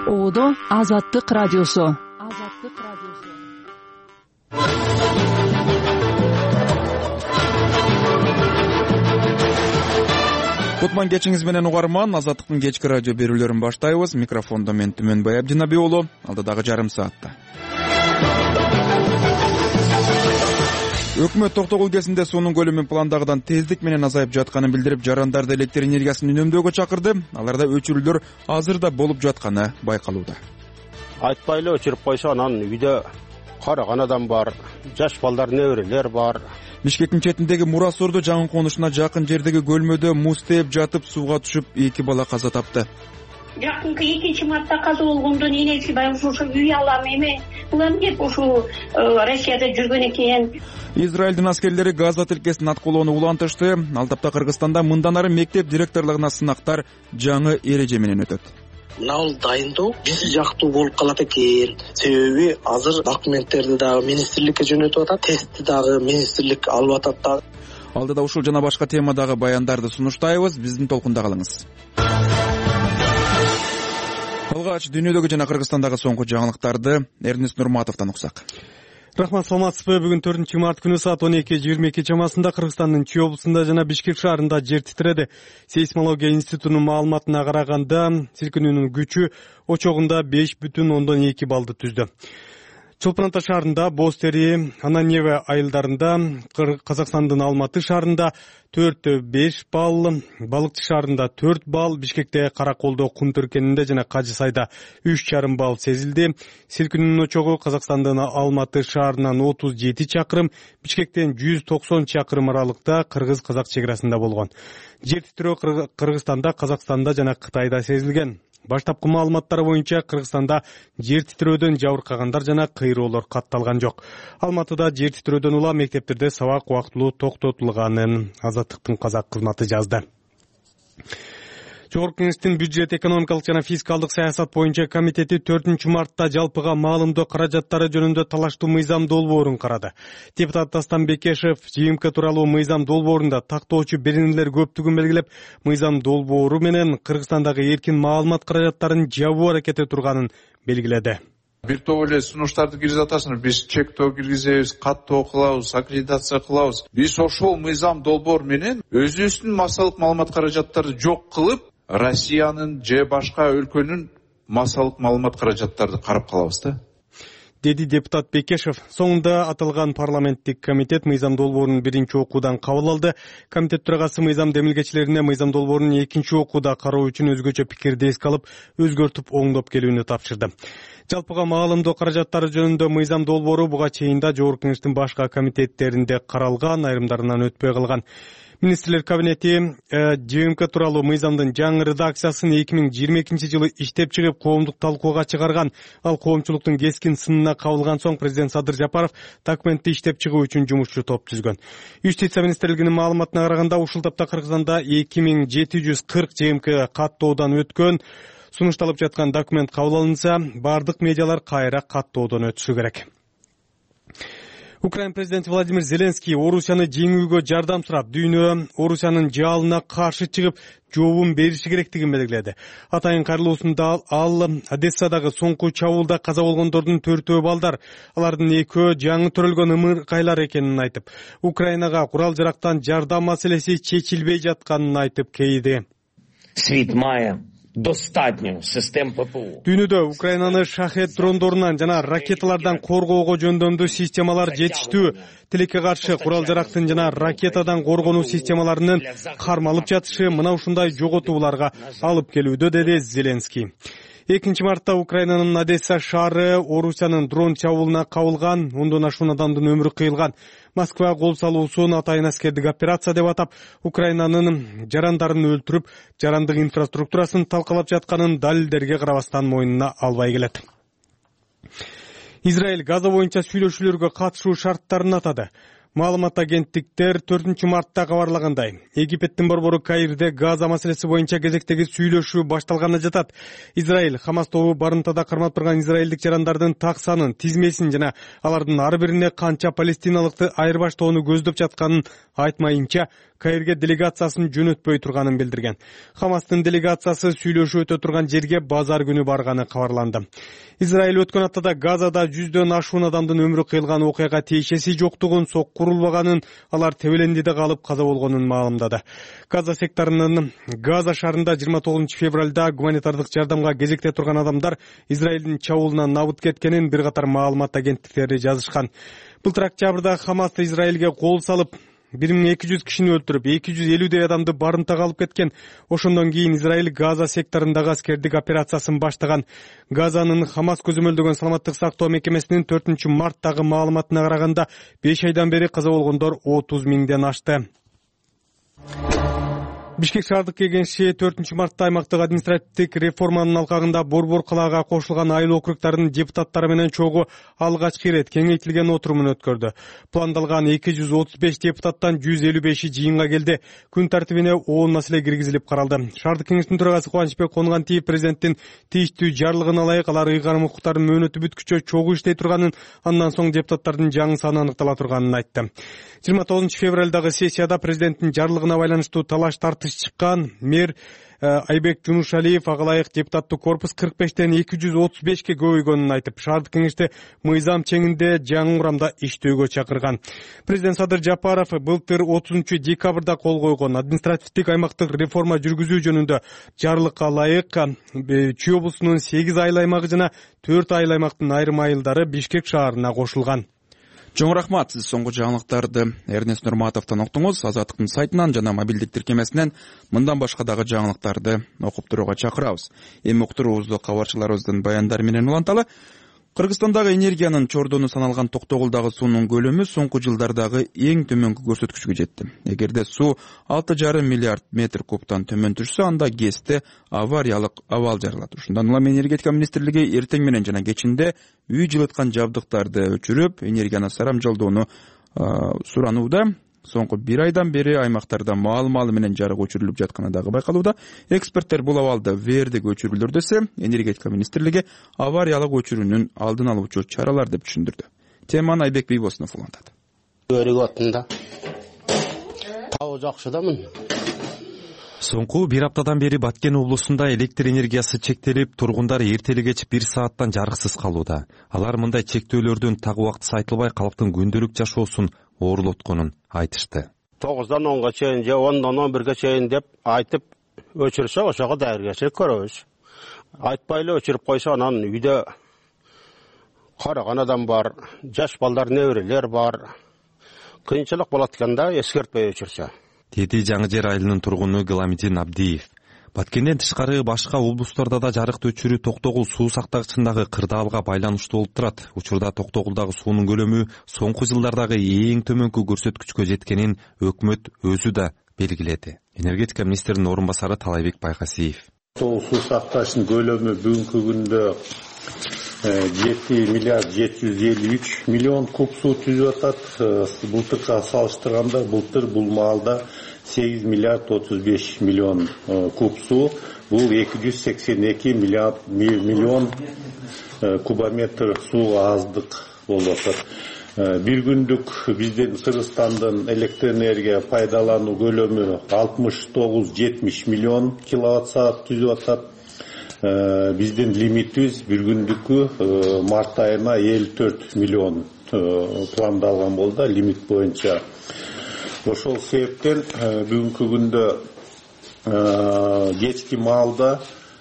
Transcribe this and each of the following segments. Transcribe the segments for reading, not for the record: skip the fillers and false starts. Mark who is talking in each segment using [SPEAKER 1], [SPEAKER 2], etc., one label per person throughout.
[SPEAKER 1] Оодо Азаттык радиосу.
[SPEAKER 2] Кутман кечиңиз менен угарман. Азаттыктын кечки радио берүүлөрүн баштайбыз. Микрофондо мен Түмөнбай Абдинабий уулу. Алдыдагы жарым саатта өкмөт токтогул кезинде суунун көлөмү пландагыдан тездик менен азайып жатканын билдирип, жарандарды электр энергиясын үнөмдөөгө чакырды. Аларда өчүрүүлөр азыр да болуп жатканы байкалууда.
[SPEAKER 3] Айтпай эле өчүрүп койсо, анан үйдө караган адам бар, жаш балдар, неберелер бар.
[SPEAKER 2] Бишкектин четиндеги Мурасорду жаңы конушуна жакын жердеги көлмөдө муз тээп жатып сууга түшүп 2 бала каза тапты.
[SPEAKER 4] Жакынкы 2 каза болгондон энеси баягы ушу үй алам эме кылам деп ушу Россияда жүргөн экен.
[SPEAKER 2] Израилдин аскерлери Газа тилкесин аткылоону улантышты. Ал тапта Кыргызстанда мындан ары мектеп директорлугуна сынактар жаңы эреже менен өтөт.
[SPEAKER 5] Мынау дайындоо биз жактуу болуп калат экен. Себеби азыр документтерди дагы министрликке жөнөтүп атат, тестти дагы министрлик алып атат да.
[SPEAKER 2] Алдыда ушул жана башка темадагы баяндарды сунуштайбыз. Биздин толкунда калыңыз. Алгач дүйнөдөгү жана Кыргызстандагы соңку жаңылыктарды Эрнест Нурматовдон уксак.
[SPEAKER 6] Рахмат, саламатсызбы? Бүгүн 4-март күнү саат 12:22 чамасында Кыргызстандын Чүй облусунда жана Бишкек шаарында жер титиреди. Сейсмология институтунун маалыматына караганда, силкинүүнүн күчү очогунда 5,2 баллды түздү. Чолпон Ата шаарында, Боз Тери, Ананьеве айылдарында, Казакстандын Алматы шаарында 4,5 балл, Балыкчы шаарында 4 балл, Бишкекте Караколдо, Кум Төркенинде жана Кажы Сайда 3,5 балл сезилди. Силкинүүнүн очогу Казакстандын Алматы шаарынан 37 чакырым, Бишкектен 190 чакырым аралыкта кыргыз-казак чек арасында болгон. Жер титирөө Кыргызстанда, Казакстанда жана Кытайда сезилген. Баштапкы маалыматтар боюнча Кыргызстанда жер титирөөдөн жабыркагандар жана кыйроолор катталган жок. Алматыда жер титирөөдөн улам мектептерде сабак убактылуу токтотулганын Азаттыктын казак кызматы жазды. Жогорку Кеңештин бюджет, экономикалык жана фискалдык саясат боюнча комитети 4-мартта жалпыга маалымдоо каражаттары жөнүндө талаштуу мыйзам долбоорун карады. Депутат Дастан Бекешев ЖМК тууралуу мыйзам долбоорунда тактоочу беренелер көптүгүн белгилеп, мыйзам долбоору менен Кыргызстандагы эркин маалымат каражаттарын жабуу аракети турганын белгиледи.
[SPEAKER 7] Бир топ эле сунуштарды киргизип атасыңар. Биз чектөө киргизебиз, каттоо кылабыз, аккредитация кылабыз. Биз ошол мыйзам долбоор менен өзүбүздүн массалык маалымат каражаттарды жок кылып, Россиянын же башка өлкөнүн массалык маалымат каражаттарды карап калабыз да,
[SPEAKER 6] деди депутат Бекешев. Соңунда аталган парламенттик комитет мыйзам долбоорун биринчи окуудан кабыл алды. Комитет төрагасы мыйзам демилгечилерине мыйзам долбоорун экинчи окууда кароо үчүн өзгөчө пикирди эске алып, өзгөртүп оңдоп келүүнү тапшырды. Жалпыга маалымдоо каражаттары жөнүндө мыйзам долбоору буга чейин да Жогорку Кеңештин башка комитеттеринде каралган, айрымдарынан өтпөй калган. Министрлер кабинети ЖМК тууралуу мыйзамдын жаңы редакциясын 2022 жылы иштеп чыгып, коомдук талкууга чыгарган. Ал коомчулуктун кескин сынына кабылган соң президент Садыр Жапаров документти иштеп чыгуу үчүн жумушчу топ түзгөн. Юстиция министрлигинин маалыматына караганда, ушул тапта Кыргызстанда 2740 ЖМК каттоодон өткөн. Сунушталып жаткан документ кабыл алынса, бардык медиалар кайра каттоодон өтүшү керек. Украина президенти Владимир Зеленский Орусияны жеңүүгө жардам сурап, дүйнө Орусиянын жалына каршы чыгып, жообун бериши керектигин белгиледи. Атайын кайрылуусунда ал Одессадагы соңку чабуулда каза болгондордун 4-өө балдар, алардын 2-өө жаңы төрөлгөн ымыркайлар экенин айтып, Украинага курал жарактан жардам маселеси чечилбей жатканын айтып кейди.
[SPEAKER 8] Свит мая достатньо систем ППО.
[SPEAKER 6] Дүйнөдө Украинаны шахет дрондорунан жана ракеталардан коргоого жөндөмдүү системалар жетиштүү. Тилекке каршы курал жарактын жана ракетадан коргонуу системаларынын кармалып жатышы мына ушундай жоготууларга алып келүүдө, деди Зеленский. 2-мартта Украинанын Одесса шаары Орусиянын дрон чабуулуна кабылган, 10дон ашуун адамдын өмүрү кыйылган. Москва кол салуусун атайын аскердик операция деп атап, Украинанын жарандарын өлтүрүп, жарандык инфраструктурасын талкалап жатканын далилдерге карабастан мойнуна албай келет. Израиль Газа боюнча сүйлөшүүлөргө катышуу шарттарын атады. Маалымат агенттиктер 4-мартта кабарлагандай, Египеттин борбору Каирде Газа маселеси боюнча кезектеги сүйлөшүү башталганы жатат. Израиль Хамас тобу барымтада кармап турган израилдик жарандардын так санын, тизмесин жана алардын ар бирине канча палестиналыкты айырбаштоону көздөп жатканын айтмайынча, Каирге делегациясын жөнөтпөй турганын билдирген. Хамастын делегациясы сүйлөшүү өтө турган жерге базар күнү барганы кабарланды. Израиль өткөн аптада Газада 100дөн ашуун адамдын өмүрү кыйылган окуяга тиешеси жоктугун, сок курулбаганын, алар Тебелендиде калып каза болгонун маалымдады. Газа секторунун Газа шаарында 29 февралда гуманитардык жардамга кезекте турган адамдар Израилдин чабуулунан набыт кеткенин бир катар маалымат агенттиктери жазышкан. Былтыр октябрда Хамас Израилге кол салып 1200 кишини өлтүрүп, 250 адамды барымтага алып кеткен. Ошондон кийин Израиль Газа секторундагы аскердик операциясын баштаган. Газанын Хамас көзөмөлдөгөн саламаттык сактоо мекемесинин 4 марттагы маалыматына караганда 5 айдан бери каза болгондор 30 миңден ашты. Бишкек шаардык кеңеши 4 мартта аймактык административдик реформанын алкагында Борбор калаага кошулган айыл округдардын депутаттары менен чогуу алгачкы ирет кеңейтилген отурумун өткөрдү. Пландалган 235 депутаттан 155 жыйынга келди. Күн тартибине 10 маселе киргизилип каралды. Шаардык кеңештин төрагасы Кубанычбек Конгантиев президенттин тийиштүү жарлыгына ылайык алар ыйгарым укуктардын мөөнөтү бүткүчө чогуу иштей турганын, андан соң депутаттардын жаңы саны аныктала турганын айтты. 29 февралдагы сессияда президенттин жарлыгына байланыштуу талаш тартыш чыккан. Мэр Айбек Жунушалиев агалайык депутаттык корпус 45тен 235ке көбөйгөнүн айтып, шаардык кеңеште мыйзам чеңинде жаңы курамда иштөөгө чакырган. Президент Садыр Жапаров былтыр 30 декабрда кол койгон административдик аймактык реформа жүргүзүү жөнүндө жарлыкка ылайык Чүй облусунун 8 айыл аймагы жана 4 айыл аймактын айрым айылдары Бишкек шаарына кошулган.
[SPEAKER 2] Чоң рахмат. Сиз соңку жаңылыктарды Эрнест Нурматовдон уктуңуз. Азаттыктын сайтынан жана мобилдик тиркемесинен мындан башка дагы жаңылыктарды окуп турууга чакырабыз. Эми уктуруубузду кабарчыларыбыздын баяндары менен уланталы. Кыргызстандагы энергиянын чордону саналган Токтогулдагы суунун көлөмү соңку жылдардагы эң төмөнкү көрсөткүчкө жетти. Эгерде суу 6,5 миллиард метр кубтан төмөн түшсө, анда ГЭСте авариялык абал жаралат. Ушундан улам энергетика министрлиги эртең менен жана кечинде үй жылыткан жабдыктарды өчүрүп, энергияны сарамжалдоону суранууда. Соңку 1 айдан бери аймактарда маал-маалы менен жарык өчүрүлүп жатканы дагы байкалууда. Эксперттер бул абалды ВРдеги өчүрүүлөр десе, энергетика министрлиги авариялык өчүрүүнүн алдын алуучу чаралар деп түшүндүрдү. Теманы Айбек Бейбосунов улантат.
[SPEAKER 3] Өрүгөтүндө тау жакшыдамын.
[SPEAKER 9] Соңку 1 аптадан бери Баткен облусунда электр энергиясы чектелип, тургундар эртели кеч 1 сааттан жарыксыз калууда. Алар мындай чектөөлөрдүн так убактысы айтылбай калктын күндөлүк жашоосун оорлотконун айтышты.
[SPEAKER 3] 9-дан 10-га чейин же 10-дан 11-ге чейин деп айтып өчүрсө, ошого дайыргачылык көрөбүз. Айтпайлы өчүрүп койсо, анан үйдө караган адам бар, жаш балдар, неберелер бар. Кыйынчылык болот экен да, эскертпей өчүрсө.
[SPEAKER 9] Деди Жаңы Жер айылынын тургуну Гыламидин Абдиев. Баткенден тышкары башка облустарда да жарыкты өчүрүү Токтогул суу сактагычындагы кырдаалга байланыштуу болуп турат. Учурда Токтогулдагы суунун көлөмү соңку жылдардагы эң төмөнкү көрсөткүчкө жеткенин өкмөт өзү да белгиледи. Энергетика министринин орун басары Талайбек Байкасиев.
[SPEAKER 10] Суу сакташтын көлөмү бүгүнкү күндө 7 миллиард 753 миллион куб суу түзүп атат. Былтырга салыштырганда былтыр бул маалда 8 миллиард 35 миллион куб суу. Бул 282 миллион кубометр суу аздык болуп атат. Бир күндүк биздин Кыргызстандын электр энергия пайдалануу көлөмү 69-70 миллион киловатт саат түзүп атат. Биздин лимитибиз бир күндүккү март айына 54 миллион пландалган болду лимит боюнча. Ошол себептен бүгүнкү күндө кечки маалда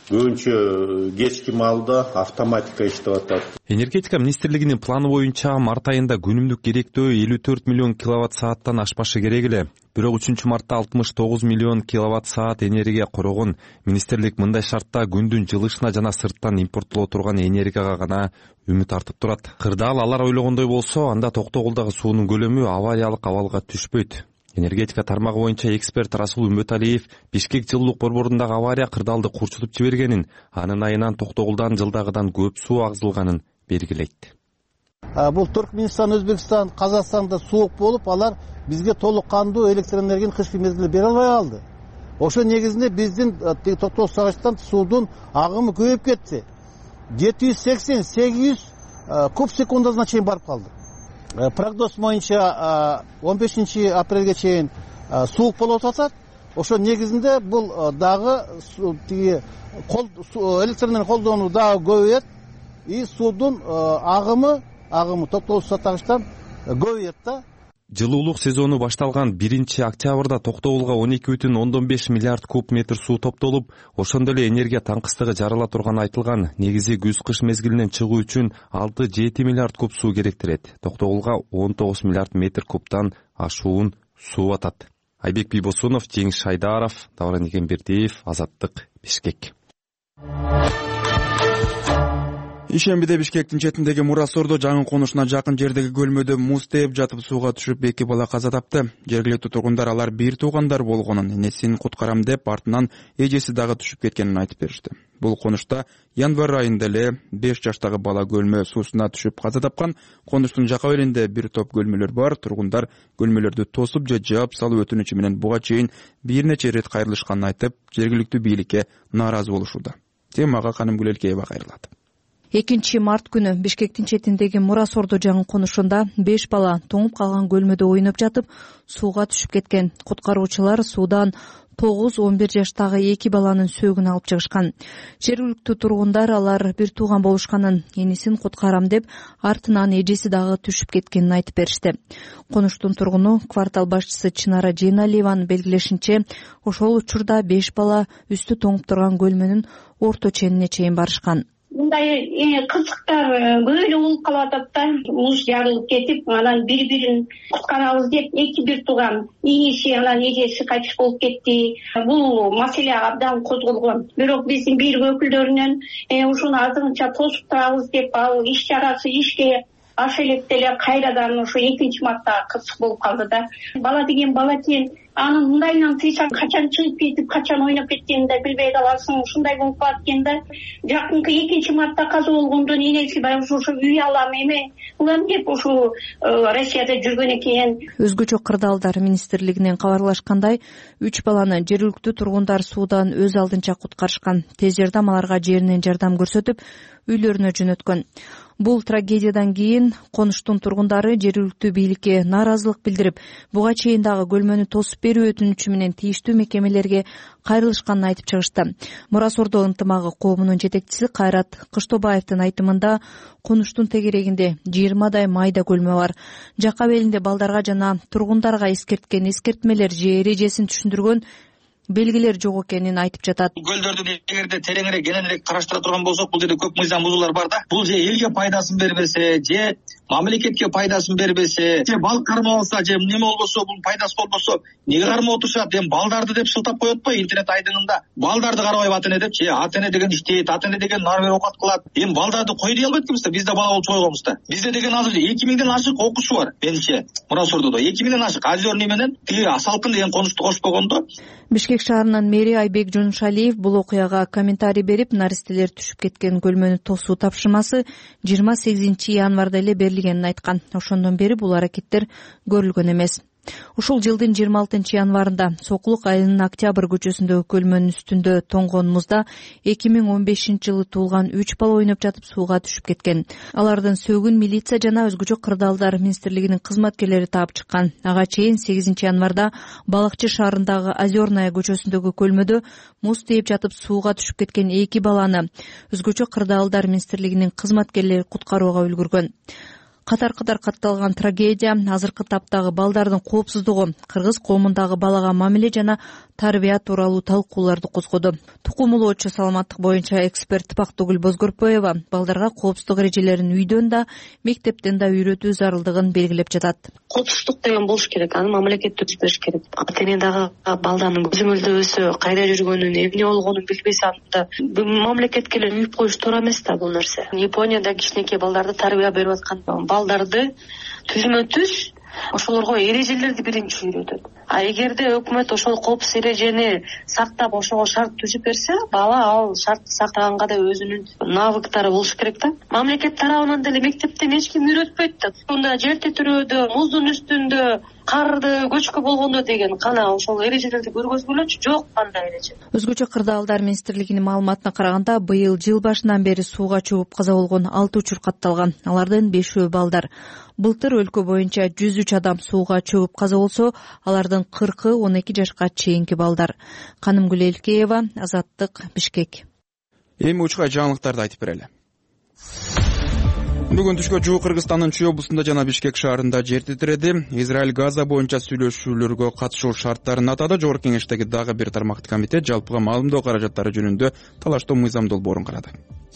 [SPEAKER 10] автоматика иштеп атат.
[SPEAKER 9] Энергетика министрлигинин планы боюнча март айында күнүмдүк керектөө 54 миллион киловатт сааттан ашпашы керек эле. Бирок 3 мартта 69 миллион киловатт саат энергия корогон. Министрлик мындай шартта күндүн жылышына жана сырттан импорттоло турган энергияга гана үмүт артып турат. Кырдаал алар ойлогондой болсо, анда Токтогулдагы суунун көлөмү авариялык абалга түшпөйт. Энергетика тармагы боюнча эксперт Расул Үмбөталиев Бишкек жылуулук борборундагы авария кырдаалды курчутуп жибергенин, анын айынан Токтогулдан жылдагыдан көп суу агзылганын белгилейт.
[SPEAKER 11] Бул Түркмөнстан, Өзбекстан, Казакстанда суук болуп, алар бизге толук кандуу электр энергияны кышкы мезгилде бере албай калды. Ошо негизинде биздин Токтогул сагачтан суудун агымы көбөйүп кетти. 780-800 куб секундасына чейин барып калды. Прогноз боюнча 15 апрелге чейин суук болуп атат. Ошо негизинде бул дагы тиги электр колдонуу дагы көбөйөт и суудун агымы токтогус суу аттагычтан көбөйөт да.
[SPEAKER 9] Жылуулук сезону башталган 1-октябрда Токтогулга 12,5 миллиард куб метр суу топтолуп, ошондой эле энергия таңкыстыгы жарала турганы айтылган. Негизи күз-кыш мезгилинен чыгуу үчүн 6-7 миллиард куб суу керектирет. Токтогулга 19 миллиард метр кубтан ашуун суу атат. Айбек Бийбосунов, Жеңиш Шайдаров, Давран Эгембердиев, Азаттык, Бишкек.
[SPEAKER 2] Ишембиде Бишкектин четиндеги Мурасордо жаңы конушуна жакын жердеги көлмөдө муз тээп жатып сууга түшүп 2 бала каза тапты. Жергиликтүү тургундар алар бир туугандар болгонун, энесин куткарам деп, артынан эжеси дагы түшүп кеткенин айтып беришти. Бул конушта январь айында эле 5 жаштагы бала көлмө суусуна түшүп каза тапкан. Конуштун жака беринде бир топ көлмөлөр бар. Тургундар көлмөлөрдү тосуп же жаап салуу өтүнүчү менен буга чейин бир нече ирет кайрылышканын айтып, жергиликтүү бийликке нааразы болушууда. Темага Канымгүл Элкеева кайрылат.
[SPEAKER 1] 2 март күнү Бишкектин четиндеги Мурасордо жаңы конушунда 5 бала тоңуп калган көлмөдө ойноп жатып сууга түшүп кеткен. Куткаруучулар суудан 9-11 жаштагы 2 баланын сөөгүн алып чыгышкан. Жергиликтүү тургундар алар бир тууган болушканын, энесин куткарам деп, артынан эжеси дагы түшүп кеткенин айтып беришти. Конуштун тургуну квартал башчысы Чынара Жейналиеванын белгилешинче, ошол учурда 5 бала үстү тоңуп турган көлмөнүн орто ченине чейин барышкан.
[SPEAKER 4] Мындай кызыктар көп эле болуп калып атат да. Муз жарылып кетип, анан бири-бирин куткарабыз деп бир тууган иниси анан эжеси кайтыш болуп кетти. Бул маселе абдан козголгон. Бирок биздин бийлик өкүлдөрүнөн ушуну азырынча тосуп турабыз деп, ал иш чарасы ишке аша электе эле кайрадан ошо 2 мартта кырсык болуп калды да. Бала деген бала экен. Анын мындайынан тыйсаң качан чыгып кетип, качан ойноп кеткенин да билбей каласың. Ушундай болуп калат экен да. Жакынкы 2 мартта каза болгондон энеси баягы ошо үй алам улам деп ошо Россияда жүргөн экен.
[SPEAKER 1] Өзгөчө кырдаалдар министрлигинен кабарлашкандай, 3 баланы жергиликтүү тургундар суудан өз алдынча куткарышкан. Тез жардам аларга жеринен жардам көрсөтүп, үйлөрүнө жөнөткөн. Бул трагедиядан кийин конуштун тургундары жергиликтүү бийликке нааразылык билдирип, буга чейин дагы көлмөнү тосуп берүү өтүнүчү менен тийиштүү мекемелерге кайрылышканын айтып чыгышты. Мурасордо ынтымагы коомунун жетекчиси Кайрат Кыштобаевдин айтымында, конуштун тегерегинде 20дай майда көлмө бар. Жака белинде балдарга жана тургундарга эскерткен эскертмелер же эрежесин түшүндүргөн белгилер жок экенин айтып жатат.
[SPEAKER 12] Көлдөрдү эгерде тереңирээк, кененирээк караштыра турган болсок, бул жерде көп мыйзам бузуулар бар да. Бул же элге пайдасын бербесе, же мамлекетке пайдасын бербесе, же балык кармабаса, же неме болбосо, бул пайдасы болбосо, неге кармап отурушат? Эми балдарды деп шылтап коет го интернет айдыңында. Балдарды карабайбы ата эне деп, же ата эне деген иштейт, ата эне деген нары бери оокат кылат. Эми балдарды кой дей албайт экенбиз да, биз да бала болуп чогойгонбуз да. Бизде деген азыр 2000ден ашык окуучу бар, менимче. Мурасордодо 2000ден ашык. Азерный менен тиги Салкын деген конушту кошпогондо.
[SPEAKER 1] Бишкек шаарынын мэри Айбек Жонушалиев бул окуяга комментарий берип, наристелер түшүп кеткен көлмөнү тосуу тапшырмасы 28 январда эле берилгенин айткан. Ошондон бери бул аракеттер көрүлгөн эмес. Ушул жылдын 26 январында Сокулук айылынын Октябрь көчөсүндөгү көлмөнүн үстүндө тоңгон музда 2015 жылы туулган 3 бала ойноп жатып сууга түшүп кеткен. Алардын сөөгүн милиция жана өзгөчө кырдаалдар министрлигинин кызматкерлери таап чыккан. Ага чейин 8 январда Балыкчы шаарындагы Озерная көчөсүндөгү көлмөдө муз тээп жатып сууга түшүп кеткен 2 баланы өзгөчө кырдаалдар министрлигинин кызматкерлери куткарууга үлгүргөн. Катар-катар катталган трагедия азыркы таптагы балдардын коопсуздугу, кыргыз коомундагы балага мамиле жана тарбия тууралуу талкууларды козгоду. Тукум улоочу саламаттык боюнча эксперт Бактыгүл Бозгорпоева балдарга коопсуздук эрежелерин үйдөн да, мектептен да үйрөтүү зарылдыгын белгилеп жатат.
[SPEAKER 13] Коопсуздук деген болуш керек, аны мамлекет түзүп бериш керек. Ата эне дагы балданын көзөмөлдөбөсө, кайда жүргөнүн, эмне болгонун билбесе, анда мамлекетке эле үйүп коюш туура эмес да бул нерсе. Японияда кичинекей балдарды тарбия берип аткан балдарды түзмө-түз ошолорго эрежелерди биринчи үйрөтөт. А эгерде өкмөт ошол коопсуз эрежени сактап, ошого шарт түзүп берсе, бала ал шартты сактаганга да өзүнүн навыктары болуш керек да. Мамлекет тарабынан деле мектептен эч ким үйрөтпөйт да. Мында жер титирөөдө, муздун үстүндө, карды көчкү болгондо деген кана ошол эрежелерди көргөзгүлөчү, жок кандай эреже.
[SPEAKER 1] Өзгөчө кырдаалдар министрлигинин маалыматына караганда, быйыл жыл башынан бери сууга чөгүп каза болгон 6 учур катталган. Алардын 5-өө балдар. Былтыр өлкө боюнча 103 адам сууга чөгүп каза болсо, алардын алардын 40-12 жашка чейинки балдар. Канымгүл Элкеева, Азаттык, Бишкек.
[SPEAKER 2] Эми учка жаңылыктарды айтып берели. Бүгүн түшкө жуук Кыргызстандын Чүй облусунда жана Бишкек шаарында жер титиреди. Израиль Газа боюнча сүйлөшүүлөргө катышуу шарттарын атады. Жогорку кеңештеги дагы бир тармактуу комитет жалпыга маалымдоо каражаттары жөнүндө талаштоо мыйзам долбоорун карады.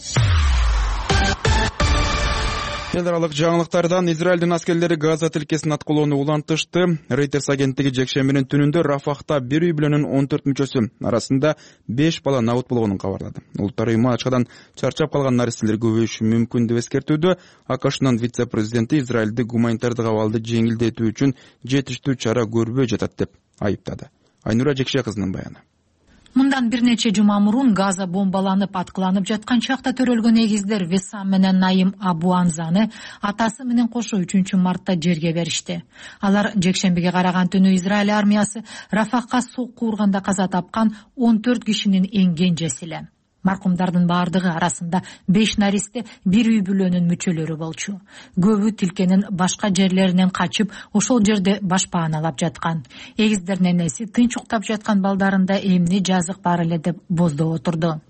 [SPEAKER 2] Эл аралык жаңылыктардан Израилдин аскерлери Газа тилкесин аткылоону улантышты. Reuters агенттиги жекшембинин түнүндө Рафахта бир үй бүлөнүн 14 мүчөсү арасында 5 бала набыт болгонун кабарлады. Улуттар уюму ачкадан чарчап калган наристелер көбөйүшү мүмкүн деп эскертүүдө. АКШнын вице-президенти Израилди гуманитардык абалды жеңилдетүү үчүн жетиштүү чара көрбөй жатат деп айыптады. Айнура Жекше кызынын баяны.
[SPEAKER 14] Мындан бир нече жума мурун Газа бомбаланып аткыланып жаткан чакта төрөлгөн эгиздер Весам менен Наим Абу Анзаны атасы менен кошо 3-мартта жерге беришти. Алар жекшембиге караган түнү Израиль армиясы Рафахка сокку урганда каза тапкан 14 кишинин эң кенжеси эле. Маркумдардын баардыгы арасында 5 наристе бир үй бүлөнүн мүчөлөрү болчу. Көбү тилкенин башка жерлеринен качып, ошол жерде башпааналап жаткан. Эгиздердин энеси тынч уктап жаткан балдарында эмне жазык бар эле деп боздоп отурду.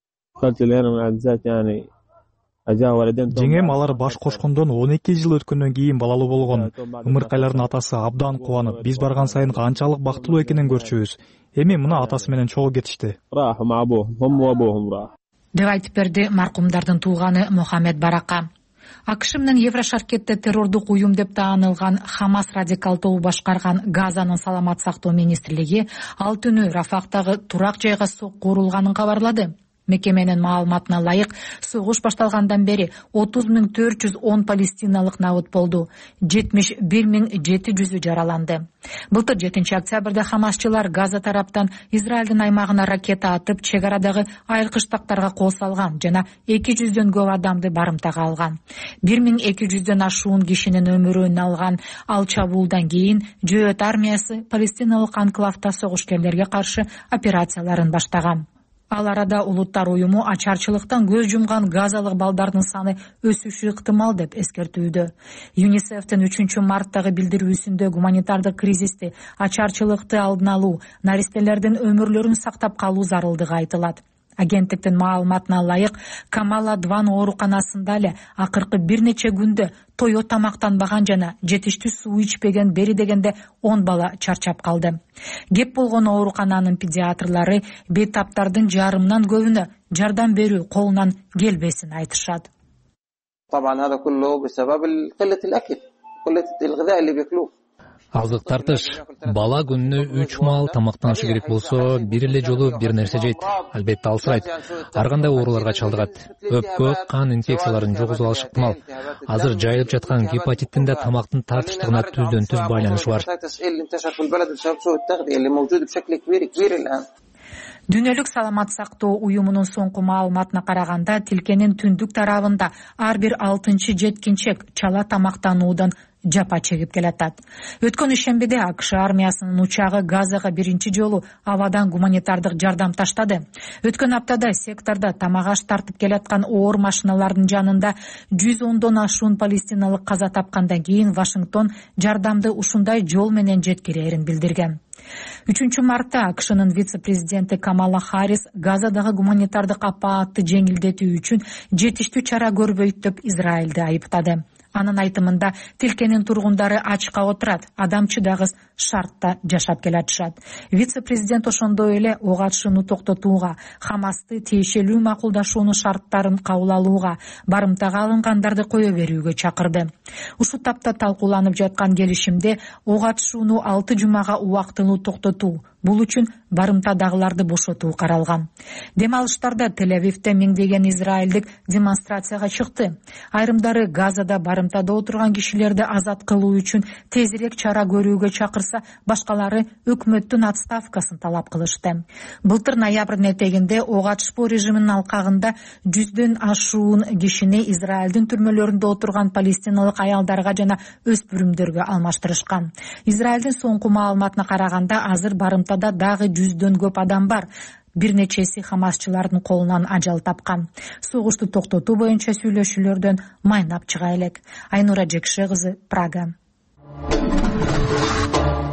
[SPEAKER 15] Жеңем алар баш кошкондон 12 жыл өткөндөн кийин балалуу болгон. Ымыркайлардын атасы абдан кубанып, биз барган сайын канчалык бактылуу экенин көрчүбүз. Эми мына атасы менен чогуу кетишти.
[SPEAKER 14] Деп айтып берди маркумдардын тууганы Мохаммед Барака. АКШ менен Еврошаркетте террордук уюм деп таанылган Хамас радикал тобу башкарган Газанын саламат сактоо министрлиги ал түнү Рафахтагы турак жайга сокку урулганын кабарлады. Мекеменин маалыматына ылайык, согуш башталгандан бери 30.410 палестиналык набыт болду, 71.700 жараланды. Былтыр 7-октябрда хамасчылар Газа тараптан Израилдин аймагына ракета атып, чек арадагы айыркычтактарга кол салган жана 200дөн көп адамды барымтага алган. 1200дөн ашуун кишинин өмүрүн алган ал чабуулдан кийин Жөөт армиясы палестиналык анклавда согушкерлерге каршы операцияларын баштаган. Ал арада улуттар уюму ачарчылыктан көз жумган газалык балдардын саны өсүшү ыктымал деп эскертүүдө. ЮНИСЕФтин 3-марттагы билдирүүсүндө гуманитардык кризисти, ачарчылыкты алдын алуу, наристелердин өмүрлөрүн сактап калуу зарылдыгы айтылат. Агенттиктин маалыматына ылайык, Камала Дван ооруканасында эле акыркы бир нече күндө тойо тамактанбаган жана жетиштүү суу ичпеген бери дегенде 10 бала чарчап калды. Кеп болгон оорукананын педиатрлары бейтаптардын жарымынан көбүнө жардам берүү колунан келбесин айтышат.
[SPEAKER 16] Азык тартыш. Бала күнүнө 3 маал тамактанышы керек болсо, бир эле жолу бир нерсе жейт. Албетте алсырайт. Ар кандай ооруларга чалдыгат. Өпкө, кан инфекцияларын жогузуп алышы ыктымал. Азыр жайылып жаткан гепатиттин да тамактын тартыштыгына түздөн түз байланышы бар.
[SPEAKER 14] Дүйнөлүк саламат сактоо уюмунун соңку маалыматына караганда, тилкенин түндүк тарабында ар бир 6-жеткинчек чала тамактануудан жапа чегип келатат. Өткөн ишембиде АКШ армиясынын учагы Газага биринчи жолу абадан гуманитардык жардам таштады. Өткөн аптада сектордо тамак-аш тартып келаткан оор машиналардын жанында 110дон ашуун палестиналык каза тапкандан кийин Вашингтон жардамды ушундай жол менен жеткирээрин билдирген. 3-мартта АКШнын вице-президенти Камала Харрис Газадагы гуманитардык апаатты жеңилдетүү үчүн жетиштүү чара көрбөйт деп Израилди айыптады. Анын айтымында тилкенин тургундары ачка отурат, адам чыдагыс шартта жашап келатышат. Вице-президент ошондой эле ок атышууну токтотууга, Хамасты тиешелүү макулдашуунун шарттарын кабыл алууга, барымтага алынгандарды кое берүүгө чакырды. Ушул тапта талкууланып жаткан келишимде ок атышууну 6 жумага убактылуу токтотуу, бул үчүн барымтадагыларды бошотуу каралган. Дем алыштарда Тель-Авивде миңдеген израилдик демонстрацияга чыкты. Айрымдары Газада барымтада отурган кишилерди азат кылуу үчүн тезирээк чара көрүүгө чакырса, башкалары өкмөттүн отставкасын талап кылышты. Былтыр ноябрдын этегинде ок атышпоо режиминин алкагында 100дөн ашуун кишини Израилдин түрмөлөрүндө отурган палестиналык аялдарга жана өспүрүмдөргө алмаштырышкан. Израилдин соңку маалыматына караганда азыр барымтада дагы 100дөн көп адам бар. Бир нечеси хамасчылардын колунан ажал тапкан. Согушту токтотуу боюнча сүйлөшүүлөрдөн майнап чыга элек. Айнура Жекше кызы, Прага.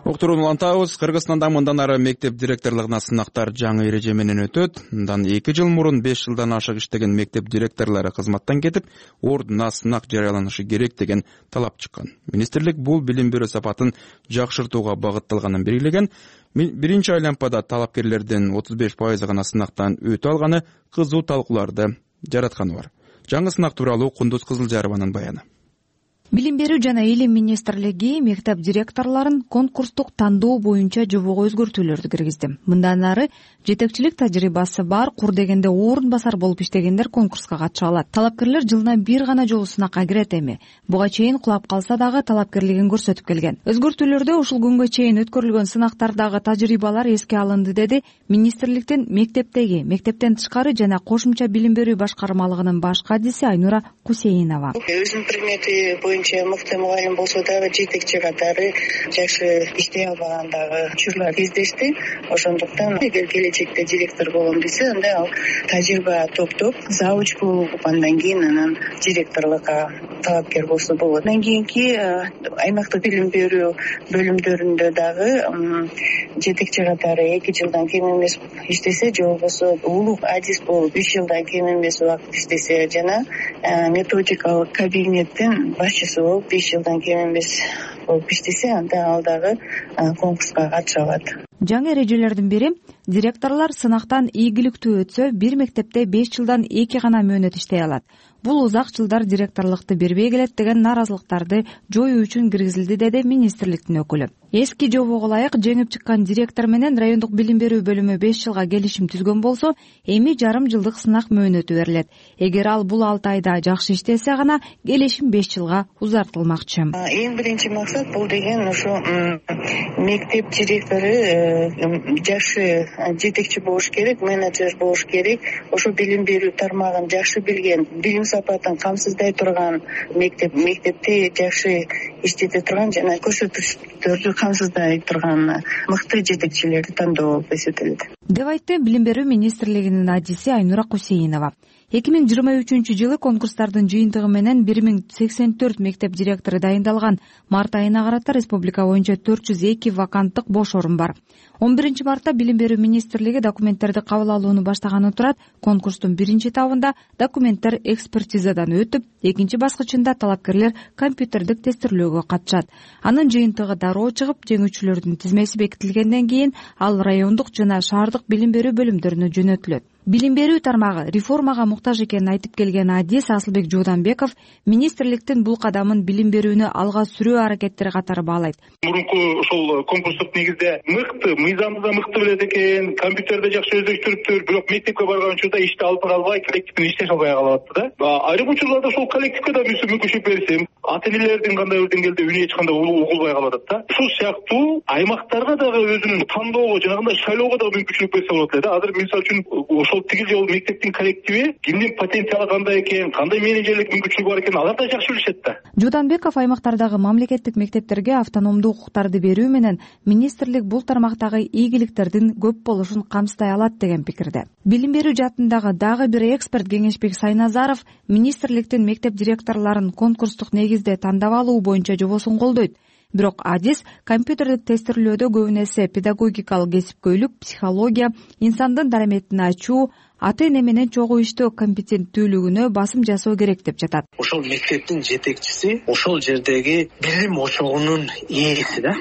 [SPEAKER 2] Уктурууну улантабыз. Кыргызстанда мындан ары мектеп директорлугуна сынактар жаңы эреже менен өтөт. Мындан 2 жыл мурун 5 жылдан ашык иштеген мектеп директорлору кызматтан кетип, ордуна сынак жарыяланышы керек деген талап чыккан. Министрлик бул билим берүү сапатын жакшыртууга багытталганын белгилеген. Биринчи айланпада талапкерлердин 35% гана сынактан өтө алганы кызуу талкууларды жаратканы бар. Жаңы сынак тууралуу Кундуз Кызылжарованын баяны.
[SPEAKER 1] Билим берүү жана илим министрлиги мектеп директорлорун конкурстук тандоо боюнча жобого өзгөртүүлөрдү киргизди. Мындан ары жетекчилик тажрыйбасы бар, кур дегенде орун басар болуп иштегендер конкурска катыша алат. Талапкерлер жылына бир гана жолу сынакка кирет эми. Буга чейин кулап калса дагы талапкерлигин көрсөтүп келген. Өзгөртүүлөрдө ушул күнгө чейин өткөрүлгөн сынактардагы тажрыйбалар эске алынды, деди министрликтин мектептеги, мектептен тышкары жана кошумча билим берүү башкармалыгынын баш кадиси Айнура Кусейинова.
[SPEAKER 17] Өзүнүн предмети боюнча мыкты мугалим болсо дагы жетекчи катары жакшы иштей албагандагы учурлар кездешти. Ошондуктан эгер келечекте директор болом десе, анда ал тажрыйба топтоп завуч болуп, андан кийин анан директорлукка талапкер болсо болот. Андан кийинки аймактык билим берүү бөлүмдөрүндө дагы жетекчи катары 2 жылдан кем эмес иштесе, же болбосо улук адис болуп 3 жылдан кем эмес убакыт иштесе, жана методикалык кабинеттин башчысы болуп 5 жылдан кем эмес болуп иштесе, анда ал дагы конкурска катыша алат.
[SPEAKER 1] Жаңы эрежелердин бири директорлор сынактан ийгиликтүү өтсө, бир мектепте 5 жылдан 2 гана мөөнөт иштей алат. Бул узак жылдар директорлукту бербей келет деген наразылыктарды жоюу үчүн киргизилди, деди министрликтин өкүлү. Эски жобого ылайык жеңип чыккан директор менен райондук билим берүү бөлүмү 5 жылга келишим түзгөн болсо, эми жарым жылдык сынак мөөнөтү берилет. Эгер ал бул 6 айда жакшы иштесе гана келишим 5 жылга узартылмакчы.
[SPEAKER 17] Эң биринчи максат бул деген ушу мектеп директору жакшы жетекчи болуш керек, менеджер болуш керек. Ошо билим берүү тармагын жакшы билген, билим сапатын камсыздай турган мектепте жакшы иштете турган жана көрсөтүктөрдү камсыздай турган мыкты жетекчилерди тандоо болуп эсептелет,
[SPEAKER 1] деп айтты билим берүү министрлигинин адиси Айнура Кусейинова. 2023 жылы конкурстардын жыйынтыгы менен 1084 мектеп директору дайындалган. Март айына карата республика боюнча 402 ваканттык бош орун бар. 11 мартта билим берүү министрлиги документтерди кабыл алууну баштаганы турат. Конкурстун биринчи этабында документтер экспертизадан өтүп, экинчи баскычында талапкерлер компьютердик тестирлөөгө катышат. Анын жыйынтыгы дароо чыгып, жеңүүчүлөрдүн тизмеси бекитилгенден кийин ал райондук жана шаардык билим берүү бөлүмдөрүнө жөнөтүлөт. Билим берүү тармагы реформага муктаж экенин айтып келген адис Асылбек Жууданбеков министрликтин бул кадамын билим берүүнү алга сүрүү аракеттери катары баалайт.
[SPEAKER 18] Мурунку ошол конкурстук негизде мыкты, мыйзамды да мыкты билет экен, компьютерди жакшы өздөштүрүптүр, бирок мектепке барган учурда ишти алып албай, коллективден иштеше албай калат да. Айрым учурларда ошол коллективге да мүмкүнчүлүк берсем, ата энелердин кандайбыр деңгээлде үнү эч кандай угулбай калып атат да. Ушул сыяктуу аймактарга дагы өзүнүн тандоого, жанагындай шайлоого да мүмкүнчүлүк берсе болот эле да. Азыр мисалы үчүн ошол тигил жол мектептин коллективи кимдин потенциалы кандай экен, кандай менеджерлик мүмкүнчүлүгү бар экен, алар да жакшы билишет да.
[SPEAKER 1] Жууданбеков аймактардагы мамлекеттик мектептерге автономдуу укуктарды берүү менен министрлик бул тармактагы ийгиликтердин көп болушун камсыздай алат деген пикирде. Билим берүү жаатындагы дагы бир эксперт Кеңешбек Сайназаров министрликтин мектеп директорлорун конкурстук негизде тандап алуу боюнча жобосун колдойт. Бирок адис компьютердик тестирлөөдө көбүн эсе педагогикалык кесипкөйлүк, психология, инсандын дараметин ачуу, ата эне менен чогуу иштөө компетенттүүлүгүнө басым жасоо керек деп жатат.
[SPEAKER 5] Ошол мектептин жетекчиси ошол жердеги билим ошогунун ээси да.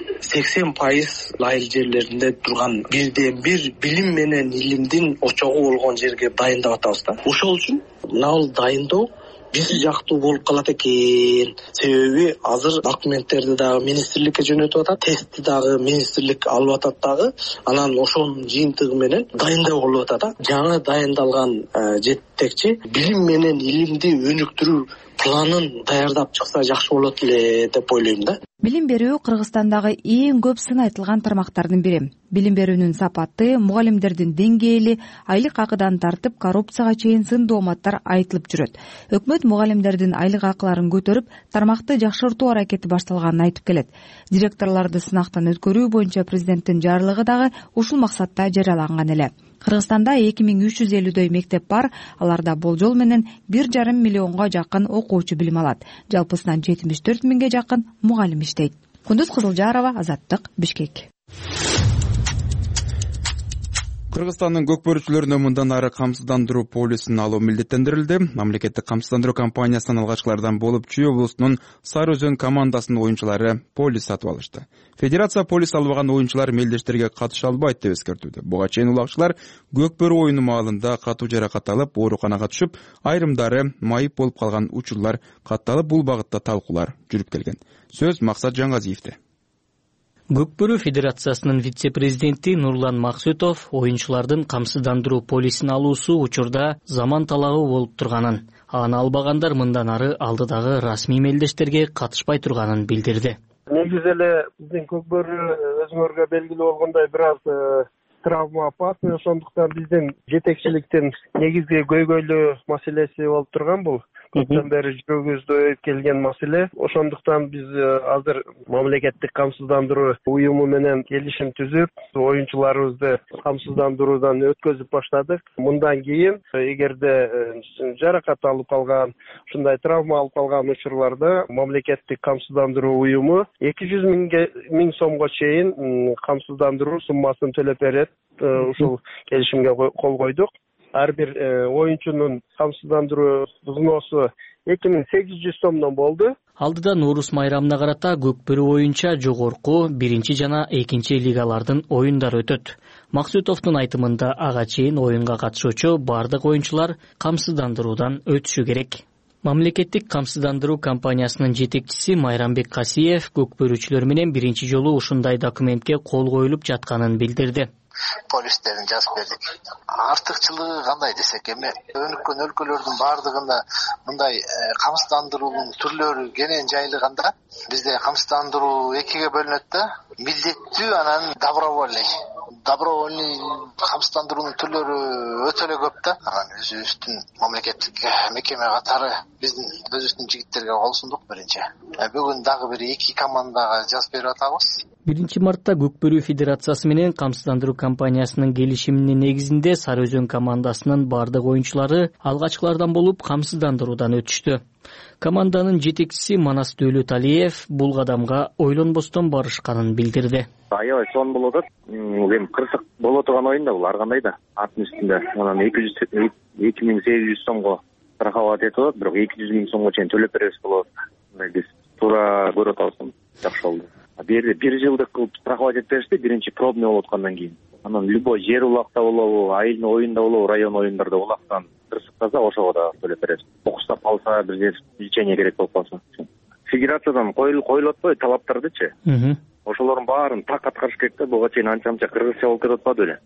[SPEAKER 5] 80% айыл жерлеринде турган бирден бир билим менен илимдин очогу болгон жерге дайындап атабыз да. Ошол үчүн мына дайындоо бир жактуу болуп калат экен. Себеби азыр документтерди дагы министрликке жөнөтүп атат, тестти дагы министрлик алып атат дагы. Анан ошонун жыйынтыгы менен дайындоо болуп атат да. Жаңы дайындалган жетекчи билим менен илимди өнүктүрүү планын даярдап чыкса жакшы болот эле деп ойлойм да.
[SPEAKER 1] Билим берүү Кыргызстандагы эң көп сын айтылган тармактардын бири. Билим берүүнүн сапаты, мугалимдердин деңгээли, айлык акыдан тартып коррупцияга чейин сын дооматтар айтылып жүрөт. Өкмөт мугалимдердин айлык акыларын көтөрүп, тармакты жакшыртуу аракети башталганын айтып келет. Директорлорду сынактан өткөрүү боюнча президенттин жарлыгы дагы ушул максатта жарыяланган эле. Кыргызстанда 2350дөй мектеп бар, аларда болжол менен 1,5 миллионго жакын окуучу билим алат. Жалпысынан 74 миңге жакын мугалим иштейт. Кундуз Кызылжарова, Азаттык, Бишкек.
[SPEAKER 2] Кыргызстандын көкбөрүчүлөрүнө мындан ары камсыздандыруу полисин алуу милдеттендирилди. Мамлекеттик камсыздандыруу компаниясынын алгачкылардан болуп Чүй облусунун Сары Өзөн командасынын оюнчулары полис сатып алышты. Федерация полис албаган оюнчулар мелдештерге катыша албайт деп эскертүүдө. Буга чейин улагчылар көкбөрү оюну маалында катуу жаракат алып, ооруканага түшүп, айрымдары майып болуп калган учурлар катталып, бул багытта талкуулар жүрүп келген. Сөз Максат Жаңгазиевде.
[SPEAKER 19] Көкбөрү Федерациясынын вице-президенти Нурлан Максутов оюнчулардын камсыздандыруу полисин алуусу учурда заман талабы болуп турганын, аны албагандар мындан ары алдыдагы расмий мелдештерге катышпай турганын билдирди.
[SPEAKER 20] Негизи эле биздин көкбөрү өзүңөргө белгилүү болгондой бир аз травма опасный, ошондуктан биздин жетекчиликтин негизги көйгөйлүү маселеси болуп турган бул. Көптөн бери жүрөгүбүздө өйүп келген маселе. Ошондуктан биз азыр мамлекеттик камсыздандыруу уюму менен келишим түзүп, оюнчуларыбызды камсыздандыруудан өткөзүп баштадык. Мындан кийин эгерде жаракат алып калган, ушундай травма алып калган учурларда мамлекеттик камсыздандыруу уюму 200 миң сомго чейин камсыздандыруу суммасын төлөп берет. Ушул келишимге кол койдук. Ар бир оюнчунун камсыздандыруу взносу 2800 сомдон болду.
[SPEAKER 19] Алдыда Нурус майрамына карата көкбөрү боюнча жогорку 1 жана 2 лигалардын оюндары өтөт. Максутовдун айтымында ага чейин оюнга катышуучу бардык оюнчулар камсыздандыруудан өтүшү керек. Мамлекеттик камсыздандыруу компаниясынын жетекчиси Майрамбек Касиев көкбөрүчүлөр менен биринчи жолу ушундай документке кол коюлуп жатканын билдирди.
[SPEAKER 21] Полистерин жазып бердик. Артыкчылыгы кандай десек, эми өнүккөн өлкөлөрдүн бардыгында мындай камсыздандыруунун түрлөрү кенен жайылганда, бизде камсыздандыруу экиге бөлүнөт да, милдеттүү анан добровольный камсыздандыруунун түрлөрү өтө эле көп да. Анан өзүбүздүн мамлекеттик мекеме катары биздин өзүбүздүн жигиттерге кол сундук биринчи. Бүгүн дагы бир 2 командага жазып берип атабыз.
[SPEAKER 19] 1 мартта Көкбөрү Федерациясы менен камсыздандыруу компаниясынын келишиминин негизинде Сары Өзөн командасынын бардык оюнчулары алгачкылардан болуп камсыздандыруудан өтүштү. Команданын жетекчиси Манас Дөөлөталиев бул кадамга ойлонбостон барышканын билдирди.
[SPEAKER 22] Аябай сонун болуп атат. Эми кырсык боло турган оюн да бул ар кандай да. Аттын үстүндө анан 2800 сомго страховать этип атат, бирок 200 миң сомго чейин төлөп беребиз болот. Биз туура көрүп атабыз. Жакшы болду. Бир жылдык кылып страховать этип беришти, биринчи пробный болуп аткандан кийин. Анан любой жер улакта болобу, айылдын оюнда болобу, район оюндарда улактан кырсыктаса ошого да төлөп беребиз. Окустап калса, бир лечение керек болуп калса. Федерациядан коюлуп атпайбы талаптардычы? Ошолордун баарын так аткарыш керек да. Буга чейин анча кыргызча болуп кетип атпады беле?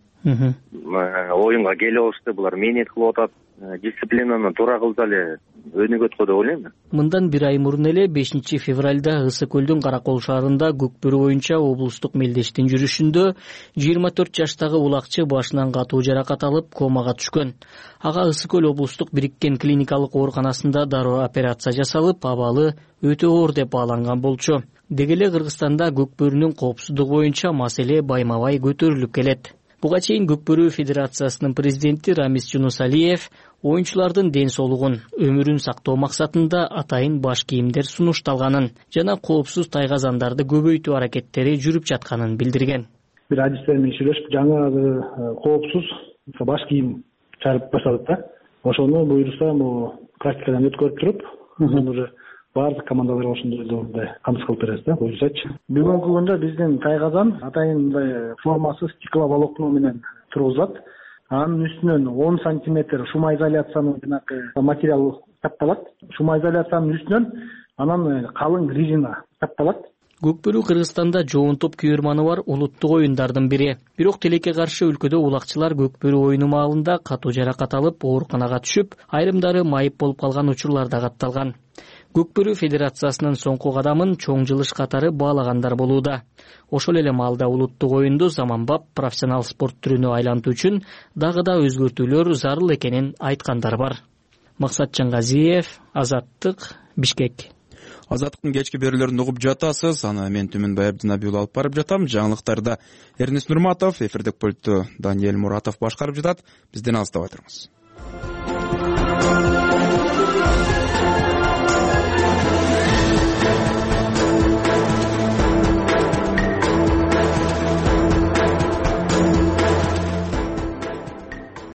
[SPEAKER 22] Оюнга келип алышты, булар мээнет кылып атат. Дисциплинаны туура кылса эле өнүгөт го деп ойлойм.
[SPEAKER 19] Мындан 1 ай мурун эле 5 февралда Ысык көлдүн Каракол шаарында көкбөрү боюнча облустук мелдештин жүрүшүндө 24 жаштагы улакчы башынан катуу жаракат алып комага түшкөн. Ага Ысык көл облустук бириккен клиникалык ооруканасында дароо операция жасалып, абалы өтө оор деп бааланган болчу. Деги эле Кыргызстанда көкбөрүнүн коопсуздугу боюнча маселе байма-бай көтөрүлүп келет. Буга чейин Көкбөрү Федерациясынын президенти Рамис Жунусалиев оюнчулардын ден соолугун, өмүрүн сактоо максатында атайын баш кийимдер сунушталганын жана коопсуз тайгазандарды көбөйтүү аракеттери жүрүп жатканын билдирген.
[SPEAKER 23] Бир адистер менен сүйлөшүп, жаңы коопсуз баш кийим чыгарып баштадык да. Ошону буйрса, практикадан өткөрүп туруп, уже бардык командаларга ошондой камсыз кылып беребиз да, буйрсачы. Бүгүнкү күндө биздин тайгазан атайын мындай формасыз стекловолокно менен тургузулат. Анын үстүнөн 10 сантиметр шумоизоляциянын материал тапталат. Шумоизоляциянын үстүнөн анан калың резина тапталат.
[SPEAKER 19] Көкбөрү Кыргызстанда жоонтоп күйөрманы бар улуттук оюндардын бири. Бирок тилекке каршы өлкөдө улакчылар көкбөрү оюну маалында катуу жаракат алып, ооруканага түшүп, айрымдары майып болуп калган учурлар да катталган. Көкбөрү Федерациясынын соңку кадамын чоң жылыш катары баалагандар болууда. Ошол эле маалда улуттук оюнду заманбап профессионал спорт түрүнө айлантуу үчүн дагы да өзгөртүүлөр зарыл экенин айткандар бар. Максат Жаңгазиев, Азаттык, Бишкек.
[SPEAKER 2] Азаттыктын кечки берүүлөрүн угуп жатасыз. Аны мен Түмөнбай Абдинабиев алып барып жатам. Жаңылыктарда Эрнест Нурматов, эфирдик пультту Даниэль Муратов башкарып жатат. Бизден алыстабай туруңуз.